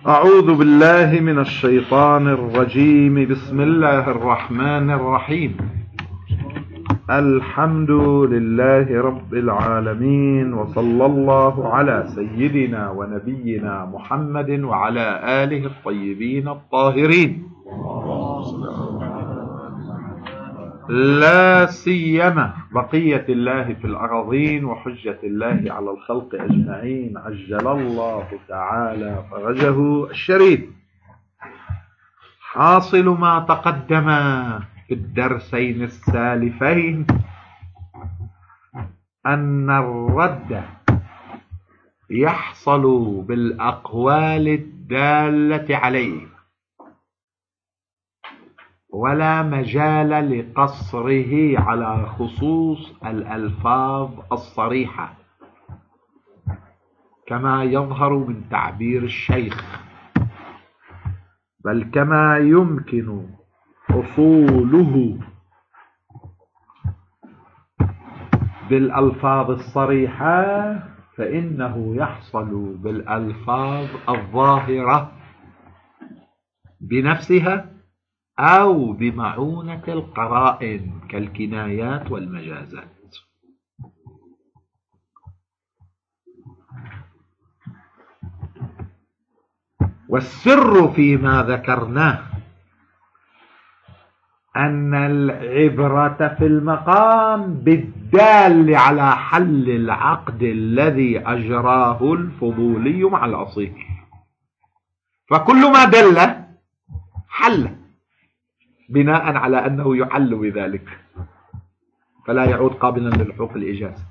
أعوذ بالله من الشيطان الرجيم. بسم الله الرحمن الرحيم. الحمد لله رب العالمين، وصلى الله على سيدنا ونبينا محمد وعلى آله الطيبين الطاهرين، لا سيما بقية الله في الأراضين وحجة الله على الخلق أجمعين، عجل الله تعالى فرجه الشريف. حاصل ما تقدم في الدرسين السالفين أن الرد يحصل بالأقوال الدالة عليه، ولا مجال لقصره على خصوص الألفاظ الصريحة كما يظهر من تعبير الشيخ، بل كما يمكن حصوله بالألفاظ الصريحة فإنه يحصل بالألفاظ الظاهرة بنفسها أو بمعونة القرائن كالكنايات والمجازات. والسر فيما ذكرناه أن العبرة في المقام بالدال على حل العقد الذي أجراه الفضولي مع الأصيل، فكل ما دل حل بناء على أنه يحل بذلك، فلا يعود قابلا للحوق الإجازة.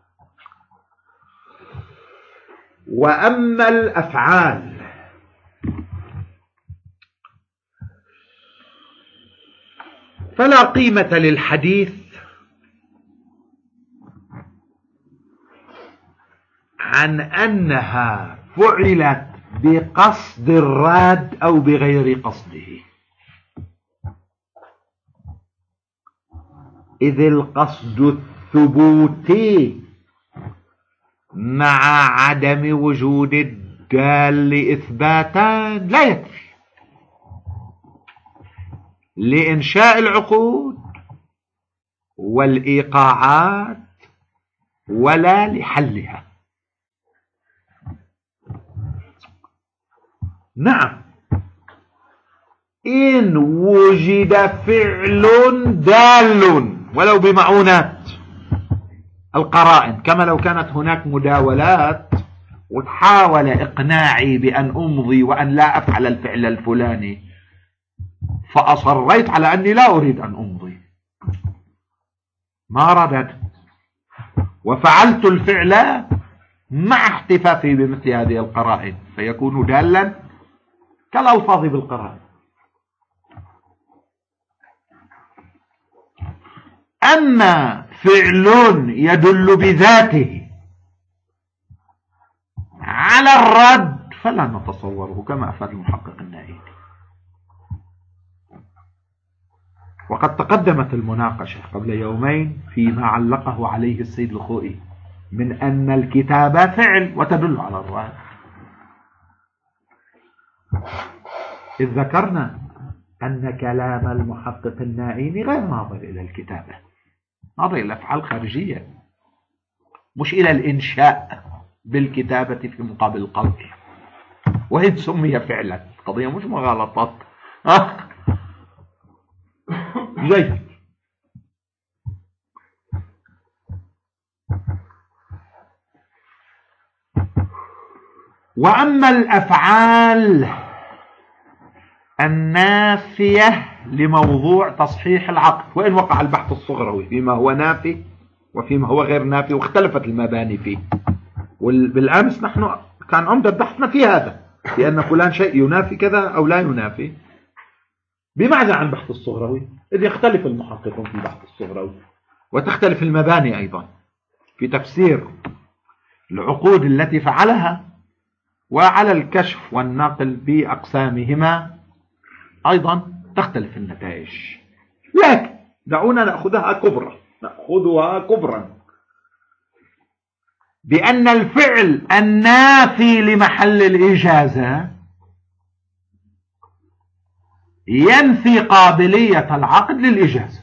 وأما الأفعال فلا قيمة للحديث عن أنها فعلت بقصد الراد أو بغير قصده، إذ القصد الثبوتي مع عدم وجود الدال إثباتا لا يكفي لإنشاء العقود والإيقاعات ولا لحلها. نعم، إن وجد فعل دال ولو بمعونات القرائن، كما لو كانت هناك مداولات وتحاول إقناعي بأن أمضي وأن لا أفعل الفعل الفلاني، فأصريت على أني لا أريد أن أمضي، ما ردت وفعلت الفعل مع احتفافي بمثل هذه القرائن، فيكون دالا كالألفاظ بالقرائن. أما فعل يدل بذاته على الرد فلا نتصوره كما أفاد المحقق النائي. وقد تقدمت المناقشة قبل يومين فيما علقه عليه السيد الخوئي من أن الكتابة فعل وتدل على الرد، إذ ذكرنا أن كلام المحقق النائي غير ناظر إلى الكتابة، ناظر إلى الأفعال الخارجية، مش إلى الإنشاء بالكتابة في مقابل القول، وإن سمي فعلا قضية مش مغالطات. جيد. وأما الأفعال النافية لموضوع تصحيح العقد، وإن وقع البحث الصغروي فيما هو نافي وفيما هو غير نافي واختلفت المباني فيه، وبالأمس نحن كان عمدة بحثنا في هذا، لأن فلان شيء ينافي كذا أو لا ينافي، بمعنى عن البحث الصغروي، إذ يختلف المحققون في البحث الصغروي وتختلف المباني أيضا في تفسير العقود التي فعلها، وعلى الكشف والنقل بأقسامهما أيضا تختلف النتائج. لكن دعونا نأخذها كبرا بأن الفعل النافي لمحل الإجازة ينفي قابلية العقد للإجازة،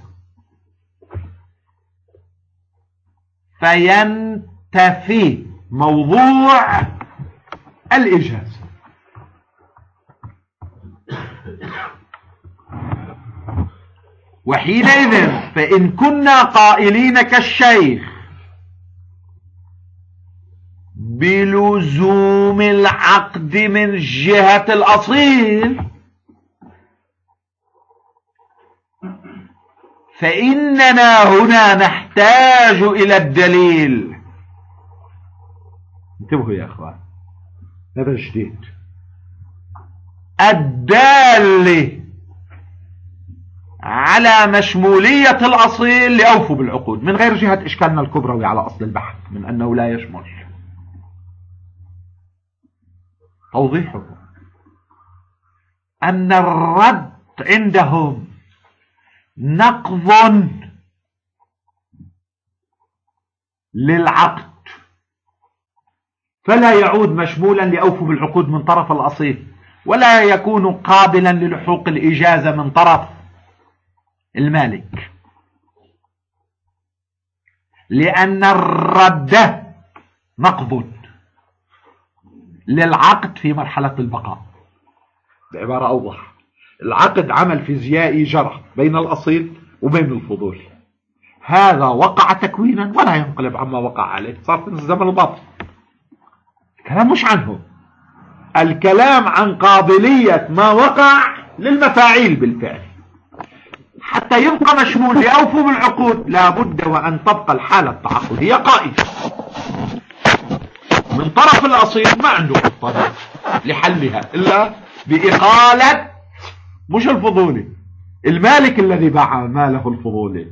فينتفي موضوع الإجازة. وحينئذ فإن كنا قائلين كالشيخ بلزوم العقد من جهة الأصيل، فإننا هنا نحتاج إلى الدليل. انتبهوا يا أخوان، هذا جديد. الدال على مشمولية الأصيل لأوفوا بالعقود، من غير جهة إشكالنا الكبروي على أصل البحث من أنه لا يشمل. توضيحه أن الرد عندهم نقض للعقد، فلا يعود مشمولا لأوفوا بالعقود من طرف الأصيل، ولا يكون قابلا للحوق الإجازة من طرف المالك، لأن الرد نقض للعقد في مرحلة البقاء. بعبارة أوضح، العقد عمل فيزيائي جرى بين الأصيل وبين الفضول، هذا وقع تكوينا ولا ينقلب عما وقع عليه، صار في الزمن الباطن. الكلام مش عنه، الكلام عن قابلية ما وقع للمفاعيل بالفعل. حتى يبقى مشمول لأوفوا بالعقود لابد وأن تبقى الحالة التعاقدية قائمة من طرف الأصيل، ما عنده طريق لحلها إلا بإقالة مش الفضولي، المالك الذي باع ماله الفضولي،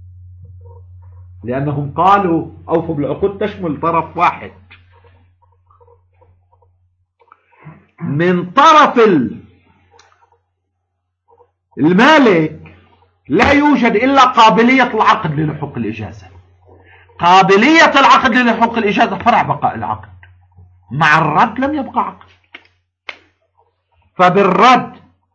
لأنهم قالوا أوفوا بالعقود تشمل طرف واحد. من طرف المالك لا يوجد إلا قابلية العقد للحوق الإجازة. قابلية العقد للحوق الإجازة فرع بقاء العقد، مع الرد لم يبقى عقد، فبالرد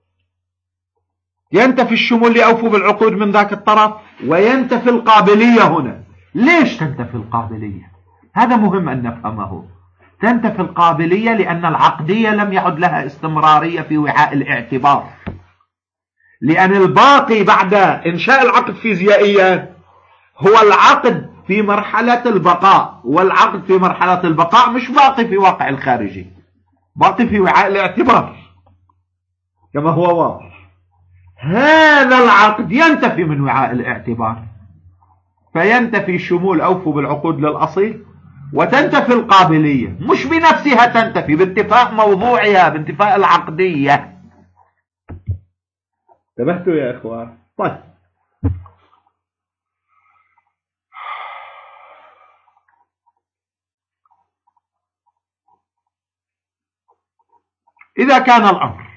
ينتفي الشمول لأوفوا بالعقود من ذاك الطرف، وينتفي القابلية هنا. ليش تنتفي القابلية؟ هذا مهم أن نفهمه. تنتفي القابلية لأن العقدية لم يعد لها استمرارية في وعاء الاعتبار، لأن الباقي بعد إنشاء العقد فيزيائيا هو العقد في مرحلة البقاء، والعقد في مرحلة البقاء مش باقي في واقع الخارجي، باقي في وعاء الاعتبار كما هو واضح. هذا العقد ينتفي من وعاء الاعتبار، فينتفي شمول أوفوا بالعقود للأصيل، وتنتفي القابلية مش بنفسها، تنتفي باتفاق موضوعها، باتفاق العقدية. انتبهتوا يا إخوان؟ طيب، إذا كان الأمر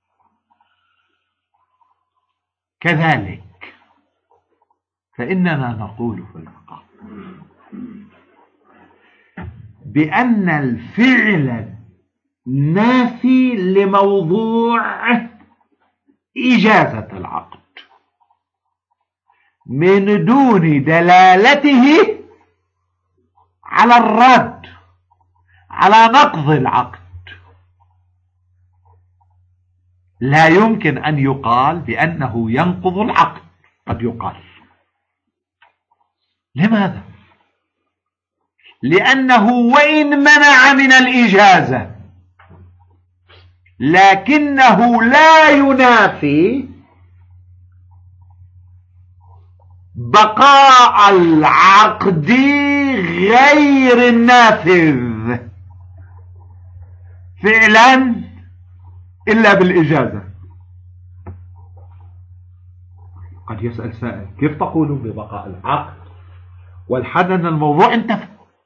كذلك فإننا نقول في المقام بأن الفعل نافي لموضوع إجازة العقد من دون دلالته على الرد، على نقض العقد. لا يمكن أن يقال بأنه ينقض العقد. قد يقال. لماذا؟ لأنه وإن منع من الإجازة لكنه لا ينافي بقاء العقد غير النافذ فعلا إلا بالإجازة. قد يسأل سائل: كيف تقولون ببقاء العقد والحدث الموضوع انتفى؟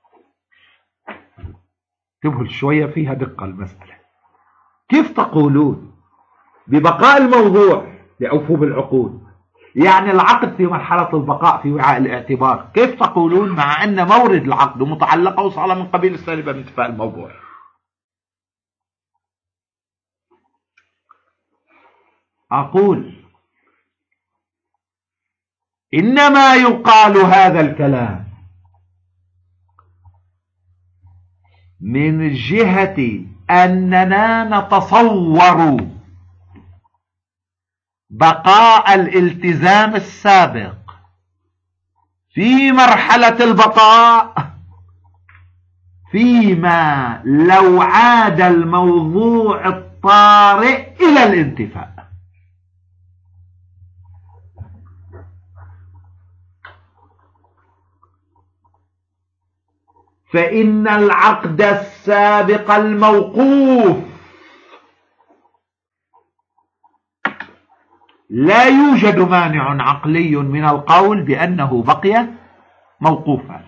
انتبهوا شوية، فيها دقة المسألة. كيف تقولون ببقاء الموضوع لأوفوا بالعقود، يعني العقد في مرحلة البقاء في وعاء الاعتبار، كيف تقولون مع أن مورد العقد متعلقة وصالة من قبيل السالبة من انتفاء الموضوع؟ أقول إنما يقال هذا الكلام من جهة أننا نتصور بقاء الالتزام السابق في مرحلة البقاء، فيما لو عاد الموضوع الطارئ إلى الانتفاء. فإن العقد السابق الموقوف لا يوجد مانع عقلي من القول بأنه بقي موقوفا.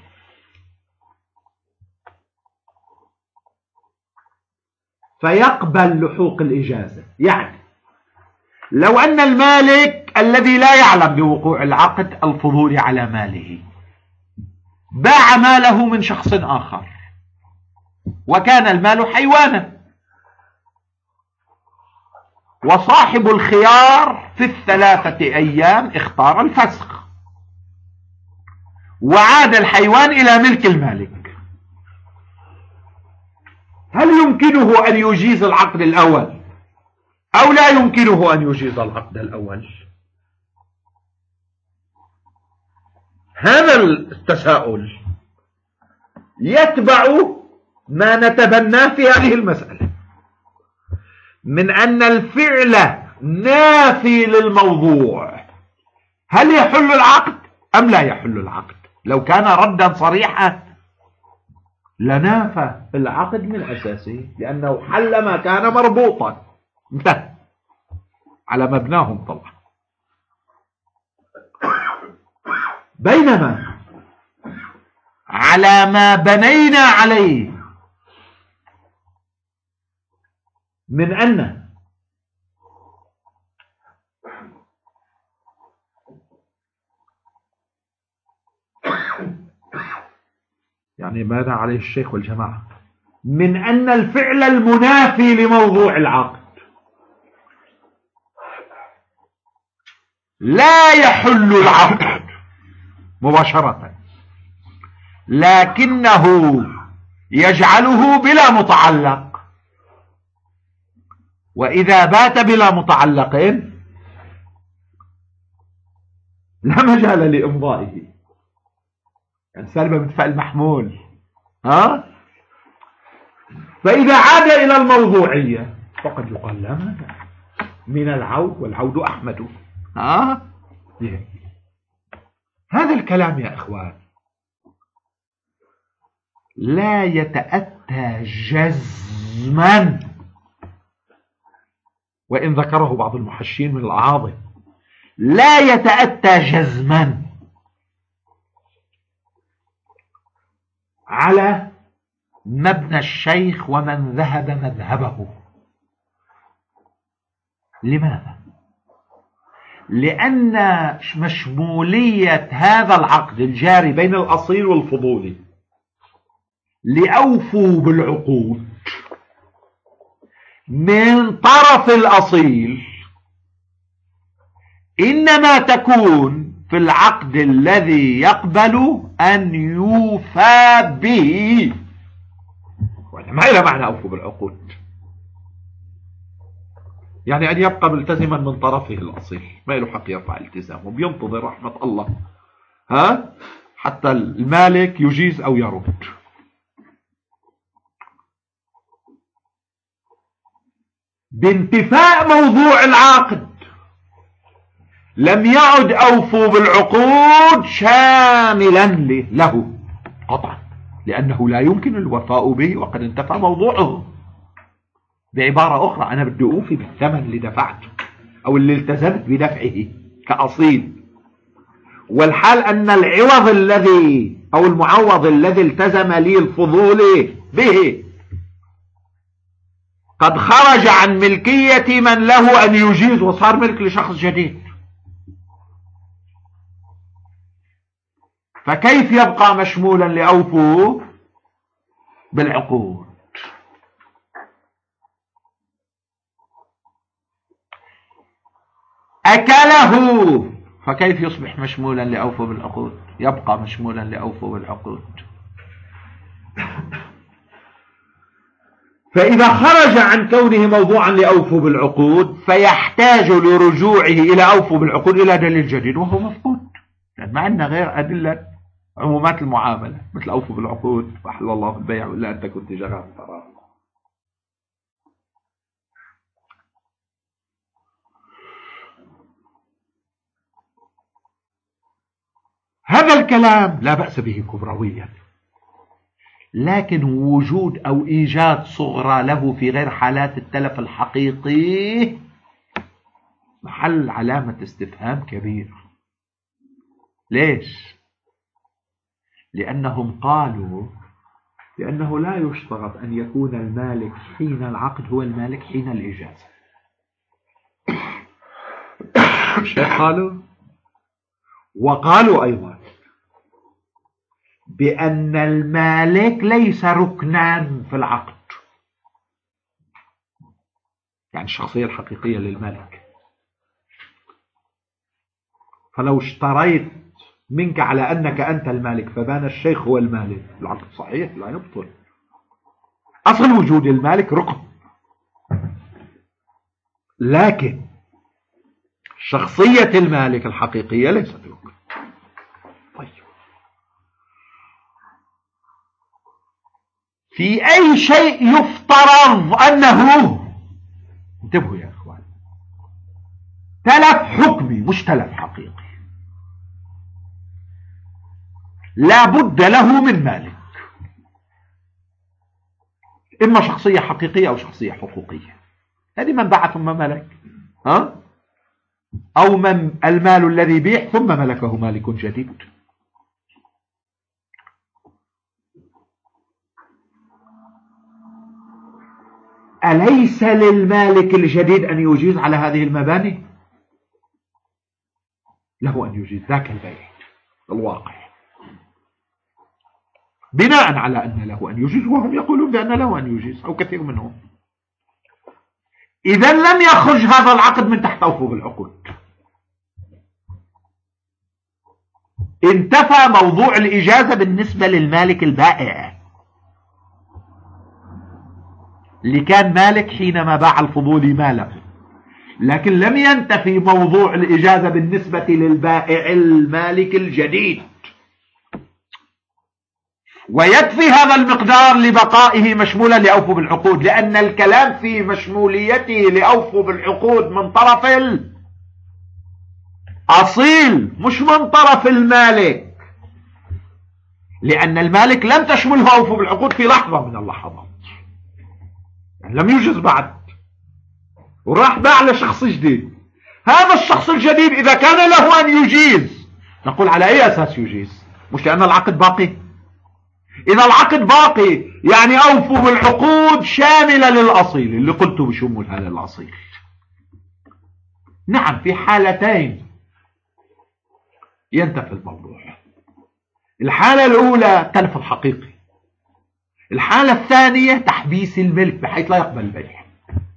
فيقبل لحوق الإجازة. يعني لو أن المالك الذي لا يعلم بوقوع العقد الفضول على ماله باع ماله من شخص آخر، وكان المال حيوانا، وصاحب الخيار في ال3 أيام اختار الفسخ، وعاد الحيوان إلى ملك المالك، هل يمكنه أن يجيز العقد الأول أو لا يمكنه أن يجيز العقد الأول؟ هذا التساؤل يتبع ما نتبناه في هذه المسألة من أن الفعل نافي للموضوع، هل يحل العقد أم لا يحل العقد؟ لو كان ردا صريحا لنافى العقد من أساسه، لأنه حل ما كان مربوطا، انتهى على مبناهم طبعا. بينما على ما بنينا عليه من أن يعني ماذا عليه الشيخ والجماعة من أن الفعل المنافي لموضوع العقد لا يحل العقد مباشرة، لكنه يجعله بلا متعلق، وإذا بات بلا متعلق لا مجال لإمضائه، يعني سالبة من فعل محمول. فإذا عاد إلى الموضوعية فقد يقال لا مانع من العود، والعود أحمد. هذا الكلام يا إخوان لا يتأتى جزما، وإن ذكره بعض المحشين من الأعاظم، لا يتأتى جزما على مبنى الشيخ ومن ذهب مذهبه. لماذا؟ لأن مشمولية هذا العقد الجاري بين الأصيل والفضولي لأوفوا بالعقود من طرف الأصيل إنما تكون في العقد الذي يقبل أن يوفى به، ما إلى معنى أوفوا بالعقود، يعني أن يبقى ملتزما من طرفه الأصيل، ما له حق يرفع التزامه، بينتظر رحمة الله حتى المالك يجيز أو يرد. بانتفاء موضوع العقد لم يعد أوفوا بالعقود شاملا له قطعا، لأنه لا يمكن الوفاء به وقد انتفى موضوعه. بعبارة أخرى أنا بدي أوفي بالثمن اللي دفعته أو اللي التزمت بدفعه كأصيل، والحال أن العوض الذي أو المعوض الذي التزم لي الفضول به قد خرج عن ملكية من له أن يجيز وصار ملك لشخص جديد، فكيف يبقى مشمولا لأوفوا بالعقود؟ أكله، فكيف يصبح مشمولا لأوفوا بالعقود؟ يبقى مشمولا لأوفوا بالعقود. فإذا خرج عن كونه موضوعا لأوفوا بالعقود فيحتاج لرجوعه إلى أوفوا بالعقود إلى دليل جديد وهو مفقود، يعني ما عندنا غير أدلة عمومات المعاملة مثل أوفوا بالعقود وأحل الله البيع إلا أن تكون تجارة تراض. هذا الكلام لا بأس به كبرويا، لكن وجود أو إيجاد صغرى له في غير حالات التلف الحقيقي محل علامة استفهام كبير. ليش؟ لأنهم قالوا لأنه لا يشترط أن يكون المالك حين العقد هو المالك حين الإجازة. مش قالوا؟ وقالوا أيضا بأن المالك ليس ركنا في العقد، يعني الشخصية الحقيقية للمالك. فلو اشتريت منك على أنك أنت المالك فبان الشيخ هو المالك، العقد صحيح لا يبطل. أصل وجود المالك ركن، لكن شخصية المالك الحقيقية ليست ركن. طيب، في أي شيء يفترض أنه، انتبهوا يا أخوان، تلف حكمي مش تلف حقيقي، لا بد له من مالك، إما شخصية حقيقية أو شخصية حقوقية. هذه منبعة ثم ملك، أو من المال الذي بيع ثم ملكه مالك جديد. أليس للمالك الجديد أن يجيز على هذه المباني؟ له أن يجيز، ذاك البيع الواقع بناء على أن له أن يجيز، وهم يقولون بأن له أن يجيز أو كثير منهم. إذا لم يخرج هذا العقد من تحت أوفوا بالعقود، انتفى موضوع الإجازة بالنسبة للمالك البائع اللي كان مالك حينما باع الفضولي ماله، لكن لم ينتفي موضوع الإجازة بالنسبة للبائع المالك الجديد. ويكفي هذا المقدار لبقائه مشمولا لأوفوا بالعقود، لأن الكلام في مشموليته لأوفوا بالعقود من طرف الأصيل مش من طرف المالك، لأن المالك لم تشمله أوفوا بالعقود في لحظة من اللحظات، يعني لم يجز بعد، وراح باع لشخص جديد. هذا الشخص الجديد إذا كان له أن يجيز، نقول على أي أساس يجيز؟ مش لأن العقد باقي؟ إذا العقد باقي يعني أوفوا بالعقود شاملة للأصيل اللي قلت بشمولها للأصيل. نعم، في حالتين ينتفي الموضوع. الحالة الأولى تلف الحقيقي، الحالة الثانية تحبيس الملك بحيث لا يقبل البيع.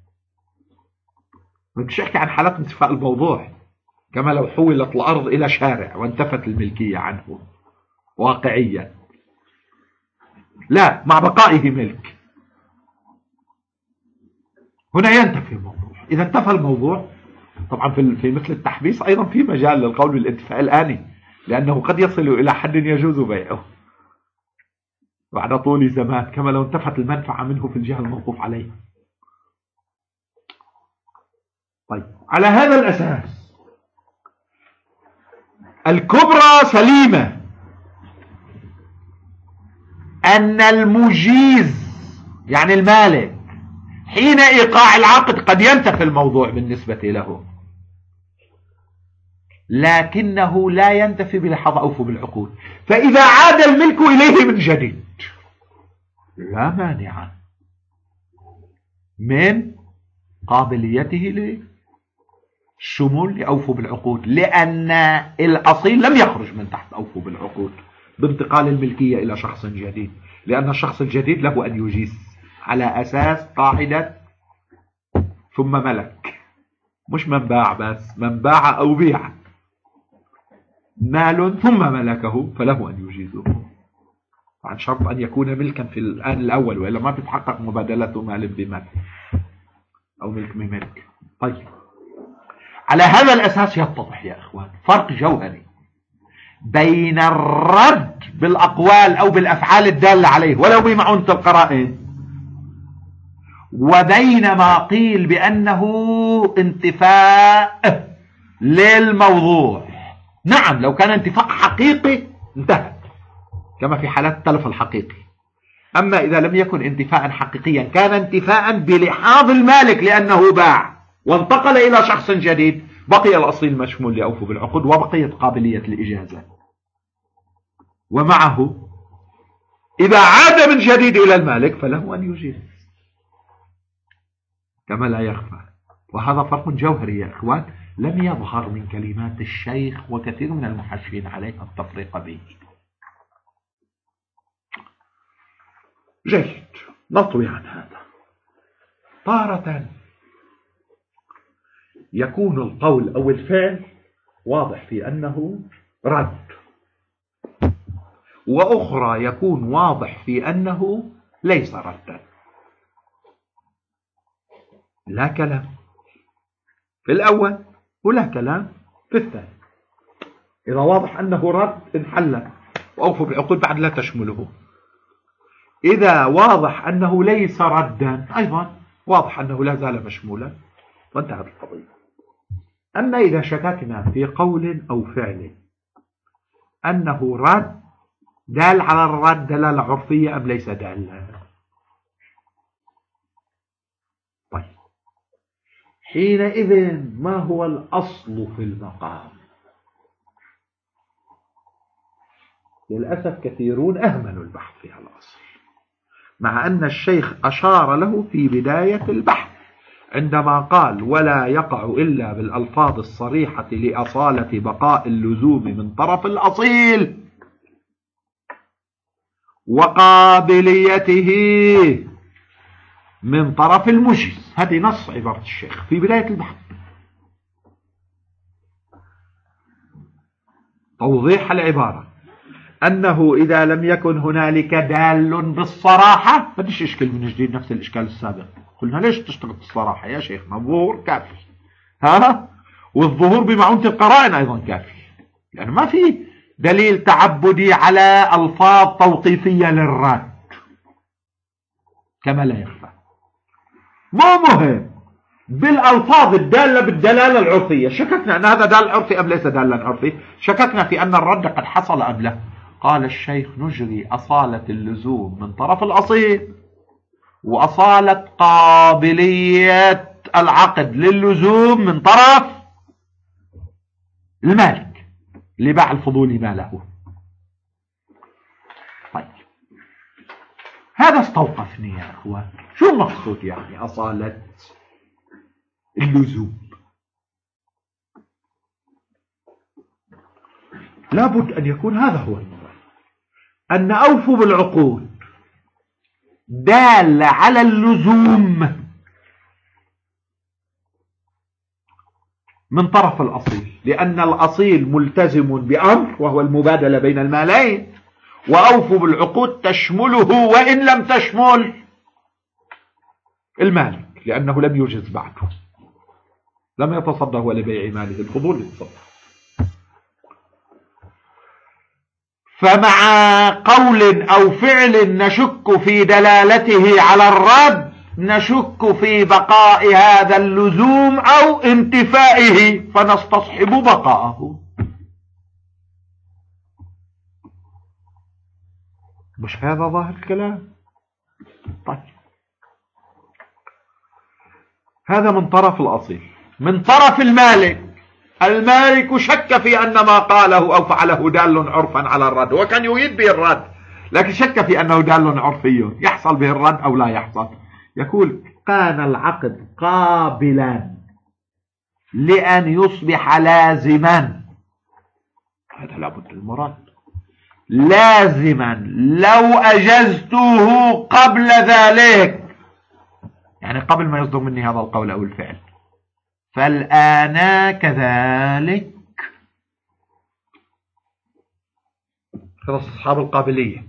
مش احكي عن حالات انتفاء الموضوع كما لو حولت الأرض إلى شارع وانتفت الملكية عنه واقعيا، لا، مع بقائه ملك. هنا ينتفي الموضوع. إذا انتفى الموضوع طبعا في مثل التحبيس أيضا في مجال للقول بالانتفاء الآني، لأنه قد يصل إلى حد يجوز بيعه بعد طول زمان، كما لو انتفت المنفعة منه في الجهة الموقوف عليها. طيب، على هذا الأساس الكبرى سليمة أن المجيز يعني المالك حين إيقاع العقد قد ينتفي الموضوع بالنسبة له، لكنه لا ينتفي بلحظة أوفوا بالعقود. فإذا عاد الملك إليه من جديد لا مانع من قابليته للشمول لأوفوا بالعقود، لأن الأصيل لم يخرج من تحت أوفوا بالعقود بانتقال الملكية إلى شخص جديد، لأن الشخص الجديد له أن يجيز على أساس قاعدة ثم ملك. مش من باع بس، من باع أو بيع مال ثم ملكه فله أن يجيزه، عن شرط أن يكون ملكا في الآن الأول، وإلا ما تتحقق مبادلة مال بمال أو ملك بملك. طيب، على هذا الأساس يتضح يا إخوان فرق جوهري بين الرد بالأقوال أو بالأفعال الدالة عليه ولو بمعونة القرائن، وبين ما قيل بأنه انتفاء للموضوع. نعم، لو كان انتفاء حقيقي انتهت كما في حالات التلف الحقيقي، أما إذا لم يكن انتفاء حقيقيا كان انتفاء بلحاظ المالك لأنه باع وانتقل إلى شخص جديد، بقي الأصيل مشمول لأوفوا بالعقود وبقيت قابلية الإجازة، ومعه إذا عاد من جديد إلى المالك فله أن يجيز كما لا يخفى. وهذا فرق جوهري يا إخوان لم يظهر من كلمات الشيخ وكثير من المحشرين عليه التفريق به. جيد، نطوي عن هذا. تارة يكون القول أو الفعل واضح في أنه رد، وأخرى يكون واضح في أنه ليس ردا. لا كلام في الأول ولا كلام في الثاني. إذا واضح أنه رد انحل وأوفوا بالعقود بعد لا تشمله. إذا واضح أنه ليس ردا أيضا واضح أنه لا زال مشمولا وانتهت القضية. أما إذا شككنا في قول أو فعل أنه رد دال على الرد دلالة عرفية أم ليس دالا، طيب حينئذ ما هو الأصل في المقام؟ للأسف كثيرون أهملوا البحث في الأصل، مع أن الشيخ أشار له في بداية البحث عندما قال ولا يقع إلا بالألفاظ الصريحة لأصالة بقاء اللزوم من طرف الأصيل وقابليته من طرف المجيز. هذه نص عبارة الشيخ في بداية البحث. توضيح العبارة أنه إذا لم يكن هنالك دال بالصراحة ما فيش إشكال من جديد، نفس الإشكال السابق. قلنا ليش تشترط الصراحة يا شيخ؟ الظهور كافي، والظهور بمعونة القرائن أيضا كافي، يعني ما في دليل تعبدي على ألفاظ توقيفية للرد كما لا يخفى. مو مهم بالألفاظ الدالة بالدلالة العرفية. شككنا أن هذا دال عرفي أم ليس دالا عرفي؟ شككنا في أن الرد قد حصل أم لا؟ قال الشيخ نجري أصالة اللزوم من طرف الأصيل وأصالة قابلية العقد للزوم من طرف المالك لباع الفضول ماله. طيب هذا استوقفني يا أخوان، شو المقصود يعني أصالة اللزوم؟ لابد أن يكون هذا هو المراد، أن أوفوا بالعقود دال على اللزوم من طرف الأصيل، لأن الأصيل ملتزم بأمر وهو المبادلة بين المالين، وأوفوا بالعقود تشمله وإن لم تشمل المالك لأنه لم يجز بعده، لم يتصدى هو لبيع ماله، الفضول يتصدى. فمع قول أو فعل نشك في دلالته على الرد نشك في بقاء هذا اللزوم أو انتفائه فنستصحب بقاءه. مش هذا ظاهر الكلام؟ طيب هذا من طرف الأصيل. من طرف المالك، المالك شك في أن ما قاله أو فعله دال عرفا على الرد، وكان يريد به الرد لكن شك في أنه دال عرفي يحصل به الرد أو لا يحصل. يقول كان العقد قابلا لأن يصبح لازما، هذا لابد المراد، لازما لو أجزته قبل ذلك، يعني قبل ما يصدر مني هذا القول أو الفعل فالآن كذلك. خلاص أصحاب القابلية.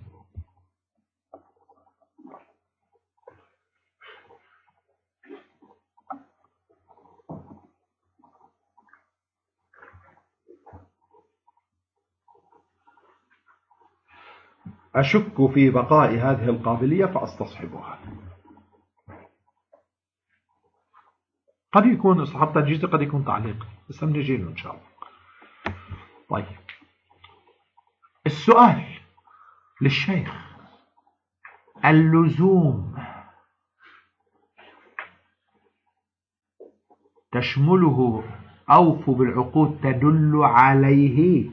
أشك في بقاء هذه القابلية فأستصحبها. قد يكون إصحاب تنجيزي، قد يكون تعليق، بس نجي له إن شاء الله. طيب، السؤال للشيخ: اللزوم تشمله أوفوا بالعقود تدل عليه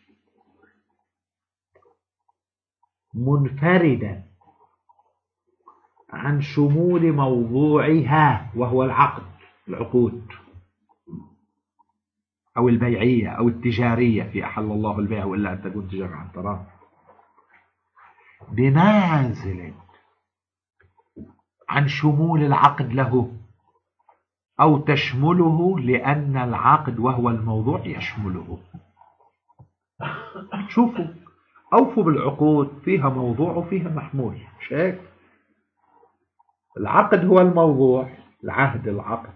منفردا عن شمول موضوعها وهو العقود أو البيعية أو التجارية في أحل الله البيع وإلا أن تكون تجارة عن تراض، بنازل عن شمول العقد له أو تشمله، لأن العقد وهو الموضوع يشمله. شوفوا، أوفوا بالعقود فيها موضوع وفيها محمول، مش هيك؟ العقد هو الموضوع، العهد العقد،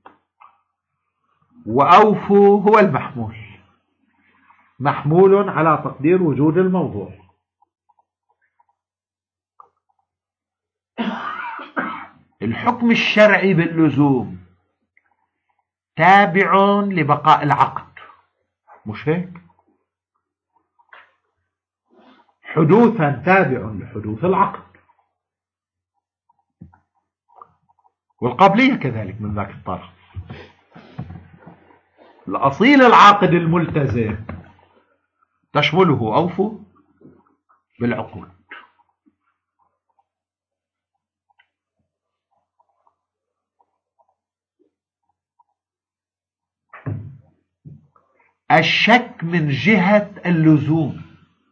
وأوفوا هو المحمول، محمول على تقدير وجود الموضوع. الحكم الشرعي باللزوم تابع لبقاء العقد، مش هيك؟ حدوثا تابع لحدوث العقد، والقابلية كذلك من ذاك الطرف. الأصيل العاقد الملتزم تشمله أوفوا بالعقود. الشك من جهة اللزوم،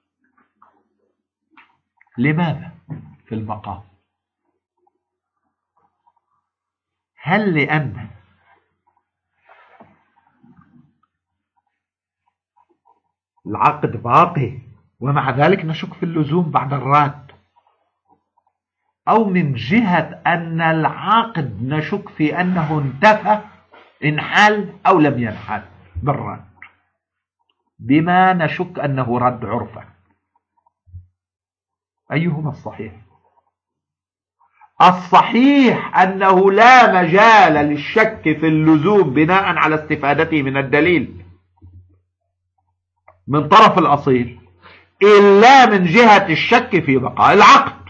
لماذا في المقام؟ هل لأن العقد باقي ومع ذلك نشك في اللزوم بعد الرد، أو من جهة أن العقد نشك في أنه انتفى، انحل أو لم ينحل بالرد، بما نشك أنه رد عرفا؟ أيهما الصحيح؟ الصحيح أنه لا مجال للشك في اللزوم بناء على استفادته من الدليل من طرف الأصيل، إلا من جهة الشك في بقاء العقد،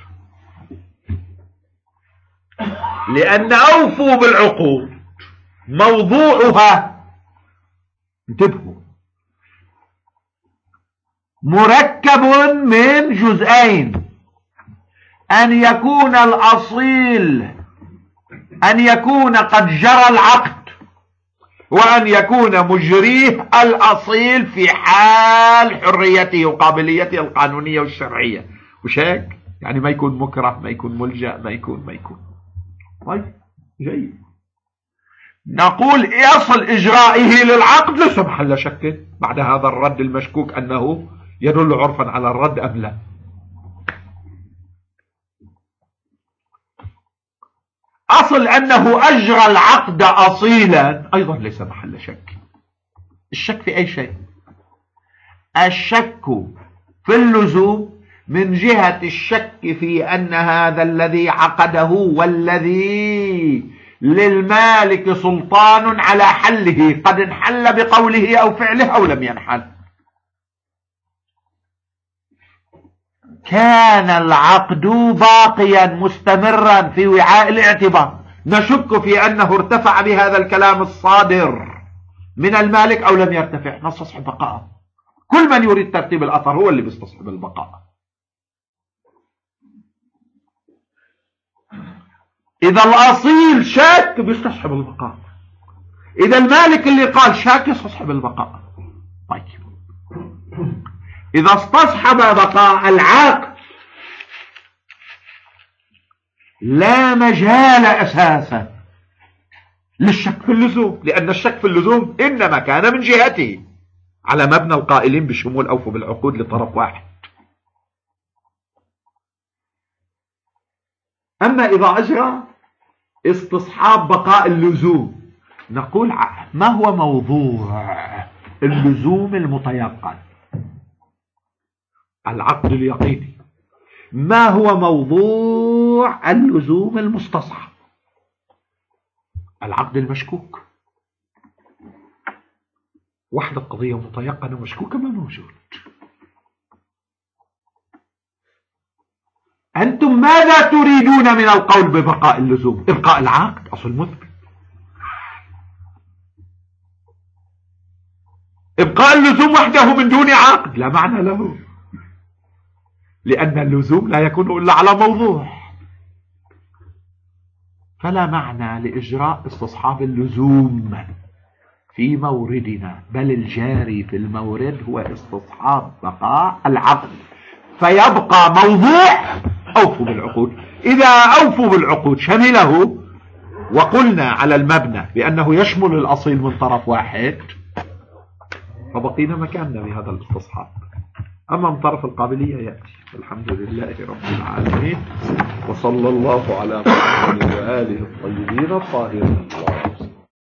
لأن أوفوا بالعقود موضوعها، انتبهوا، مركب من جزئين: أن يكون الأصيل أن يكون قد جرى العقد، وأن يكون مجريه الأصيل في حال حريته وقابليته القانونية والشرعية. وش هيك؟ يعني ما يكون مكره، ما يكون ملجأ، ما يكون. طيب، جيد. نقول أصل إجرائه للعقد ليس محل شك بعد هذا الرد المشكوك أنه يدل عرفا على الرد أم لا. أصل أنه أجرى العقد أصيلا أيضا ليس محل شك. الشك في أي شيء؟ الشك في اللزوم من جهة الشك في أن هذا الذي عقده والذي للمالك سلطان على حله قد انحل بقوله أو فعله أو لم ينحل. كان العقد باقيا مستمرا في وعاء الاعتبار، نشك في أنه ارتفع بهذا الكلام الصادر من المالك أو لم يرتفع، نستصحب بقاءه. كل من يريد ترتيب الأثر هو اللي بيستصحب البقاء. إذا الأصيل شاك بيستصحب البقاء، إذا المالك اللي قال شاك يستصحب البقاء. طيب، إذا استصحب بقاء العقد لا مجال أساسا للشك في اللزوم، لأن الشك في اللزوم إنما كان من جهته على مبنى القائلين بشمول أوفوا بالعقود لطرف واحد. أما إذا أجرى استصحاب بقاء اللزوم، نقول ما هو موضوع اللزوم المتيقن؟ العقد اليقيني. ما هو موضوع اللزوم المستصحب؟ العقد المشكوك. وحدة قضية متيقنة ومشكوكة ما موجود. أنتم ماذا تريدون من القول ببقاء اللزوم؟ إبقاء العقد أصل مثبت. إبقاء اللزوم وحده من دون عقد لا معنى له، لأن اللزوم لا يكون إلا على موضوع، فلا معنى لإجراء استصحاب اللزوم في موردنا، بل الجاري في المورد هو استصحاب بقاء العقد، فيبقى موضوع أوفوا بالعقود. إذا أوفوا بالعقود شمله وقلنا على المبنى بأنه يشمل الأصيل من طرف واحد، فبقينا مكاننا بهذا الاستصحاب. أما من طرف القابلية يأتي. الحمد لله رب العالمين، وصلى الله على محمد وآله الطيبين الطاهرين.